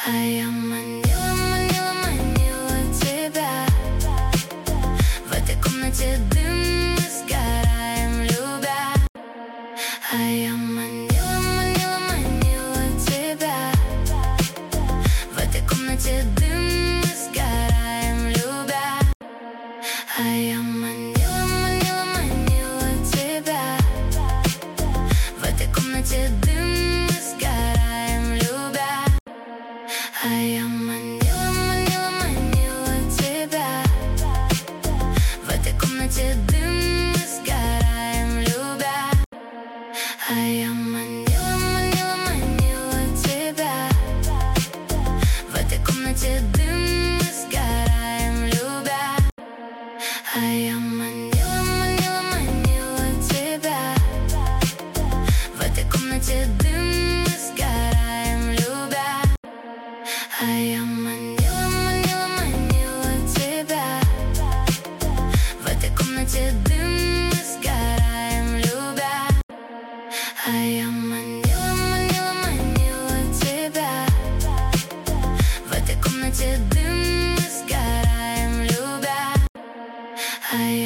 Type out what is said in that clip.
А я манила, манила, манила тебя. В этой комнате дым, мы сгораем, любя. А я манила, манила, манила тебя. В этой комнате дым, мы сгораем, любя. А я манила, манила, манила тебя. В этой комнате дым, мы сгораем, любя. А я манила, манила, манила тебя. В этой комнате дым, мы сгораем, любя. А я манила, манила, манила тебя. В этой комнате дым, мы сгораем, любя. А я манила, манила, манила тебя. В этой комнате дым, мы сгораем, любя. А я манила, манила, манила тебя. В этой комнате дым, мы сгораем, любя. А